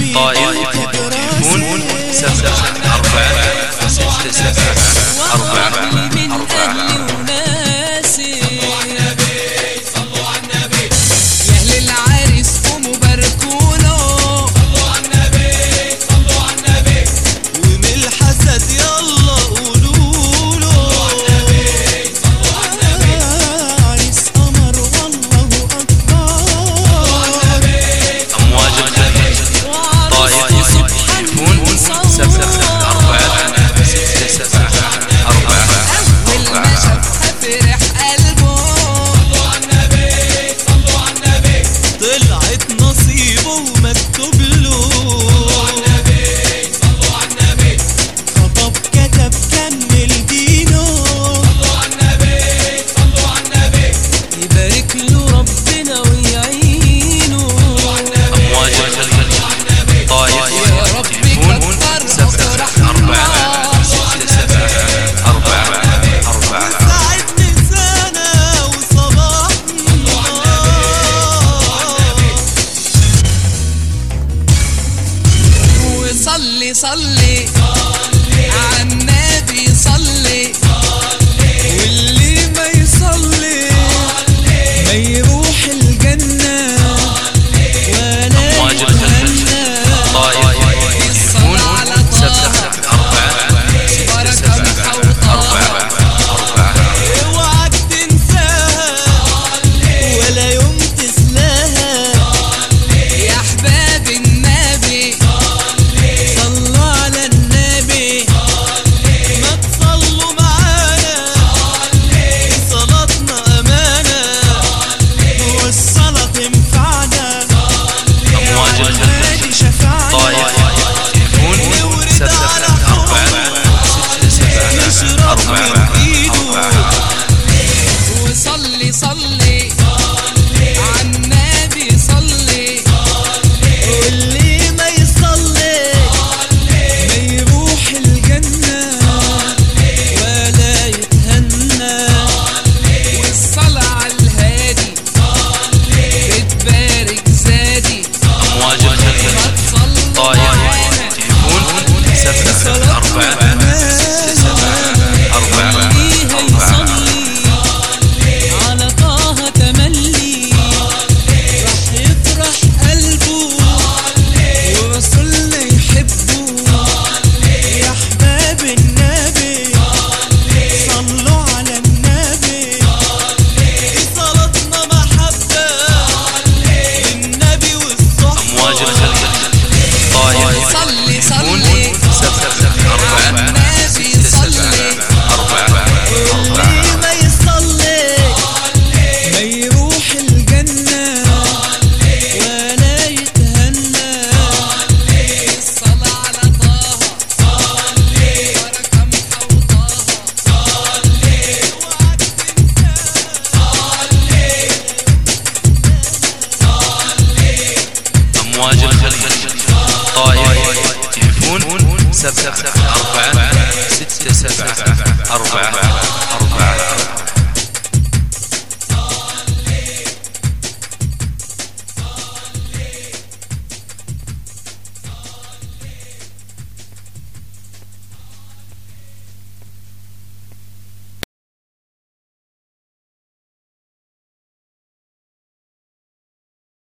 طائف تليفون 746 من أهل وناسي صلوا على النبي يا أهل العريس قوموا باركوله صلوا على النبي صلوا على النبي ومن الحسد يلا قولوله صلوا على النبي عريس قمر والله أكبر أمواج الخليج طائف تليفون 746 أول ما شافها فرح قلبه صلوا على النبي صلوا على النبي طلعت نصيبه ومكتوب له صلوا على النبي خطب كتب كمل دينه صلوا على النبي صلوا على النبي يبارك له ربنا ويعينه أمواج الخليج طائف يا رب تليفون كتر 746 ساعدني سنة وصباحنا وصلي صلي على النبي صلي واللي ما يصلي ما يروح الجنة ولا أمواج الخليج يتهنى طائف تليفون 746 بركة محوطة اوعك تنساها ولا يوم تسلاها يا أحباب النبي صلوا على النبي ما تصلوا معانا صلاتنا أمانة والصلاة تنفعنا أمواج الخليج هادي شفاعنا طائف تليفون 746 وصلي صلي على النبي صلي واللي ما يصلي ما يروح الجنة ولا يتهنى والصلاة على الهادي بتبارك زادي أمواج الخليج ما تصلوا طائف معانا تليفون 746 فيها يصلي على طه تملي راح يفرح قلبه ورسولنا يحبه يا احباب النبي صلوا على النبي صلاتنا محبة للنبي والصحبة أمواج الخليج طائف صلي تليفون صلي 746 النبي صلي واللي ما يصلي ما يروح الجنة ولا يتهنى الصلاة على طه بركة محوطة أمواج الخليج طائف تليفون 746 674